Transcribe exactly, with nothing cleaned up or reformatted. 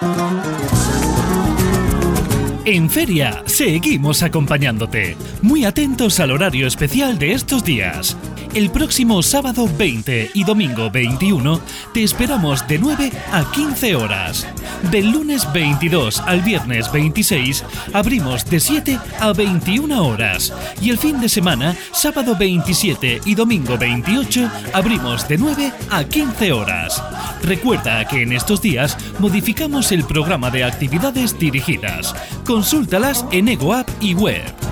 En Feria seguimos acompañándote. Muy atentos al horario especial de estos días. El próximo sábado veinte y domingo veintiuno te esperamos de nueve a quince horas. Del lunes veintidós al viernes veintiséis abrimos de siete a veintiuna horas. Y el fin de semana, sábado veintisiete y domingo veintiocho, abrimos de nueve a quince horas. Recuerda que en estos días modificamos el programa de actividades dirigidas. Consúltalas en EgoApp y web.